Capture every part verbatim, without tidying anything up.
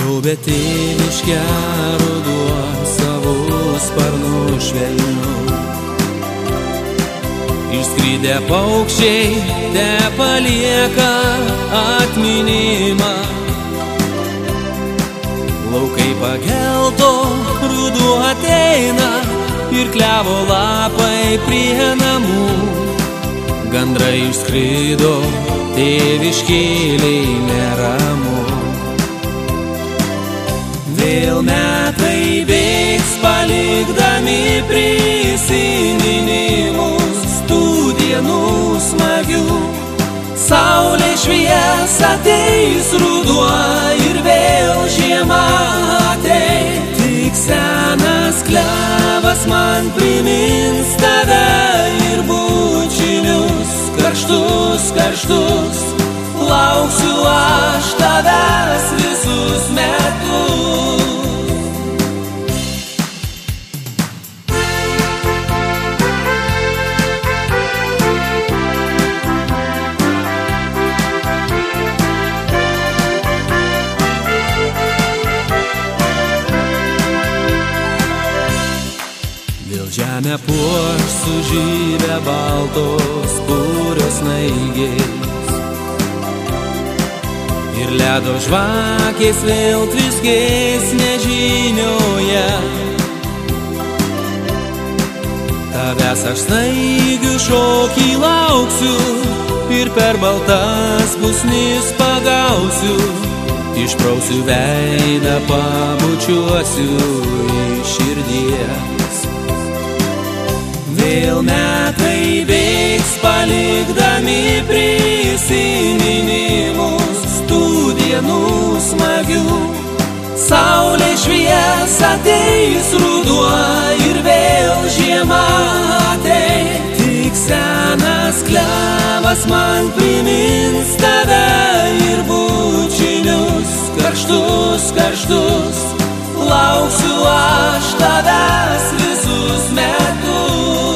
Apgaubė tėviškę ruduo savo sparnu švelniu. Išskridę paukščiai te palieka atminimą. Laukai pagelto, ruduo ateina ir klevo lapai prie namų. Gandrai išskrido, tėviškėliai neramu. Vėl metai bėgs, palikdami prisiminimus tų dienų smagių. Saulė švies, ateis ruduo ir vėl žiema ateis. Tik senas klevas man primins tave ir bučinius. Karštus, karštus, lauksiu aš tavęs visus metus. Vėl žemę puoš sužybę baltos purios snaigės ir ledo žvakės vėl tviskės nežinioje. Tavęs aš snaigių šokį lauksiu ir per baltas pusnis pagausiu. Išprausiu veidą, pabučiuosiu iš širdies. Vėl metai bėgs, palikdami prisiminimus tų dienų smagių. Saulė švies, ateis ruduo ir vėl žiema ateis. Tik senas klevas man primins tave ir bučinius. Karštus, karštus, lauksiu aš tavęs visus metus.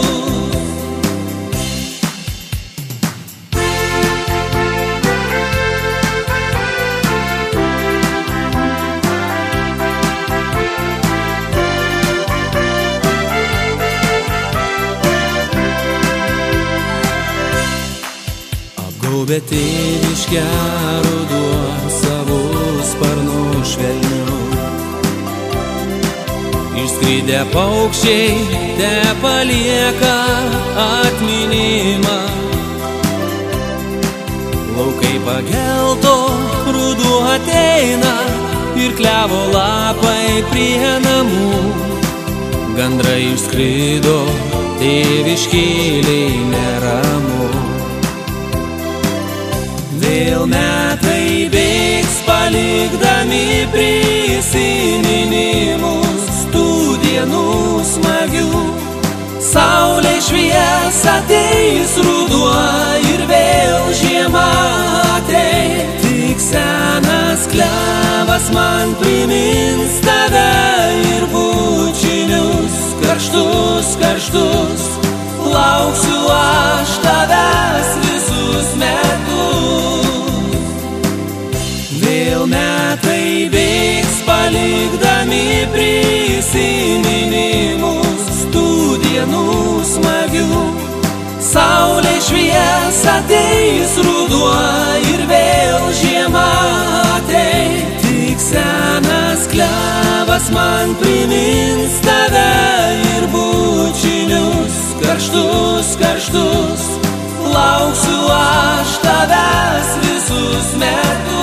Apgaubė tėviškę ruduo savo sparnu švelniu. Išskridę paukščiai te palieka atminimą. Laukai pagelto, ruduo ateina ir klevo lapai prie namų. Gandrai išskrido, tėviškėliai neramu. Vėl metai bėgs, palikdami prisiminimus tų dienų smagių. Saulė švies, ateis ruduo ir vėl žiema ateis. Tik senas klevas man primins tave ir bučinius. Karštus, karštus, lauksiu aš tavęs visus metus. Vėl metai bėgs, palikdami prisiminimus tų dienų smagių. Saulė švies, ateis ruduo ir vėl žiema ateis. Tik senas klevas man primins tave ir bučinius. Karštus, karštus, lauksiu aš tavęs visus metus.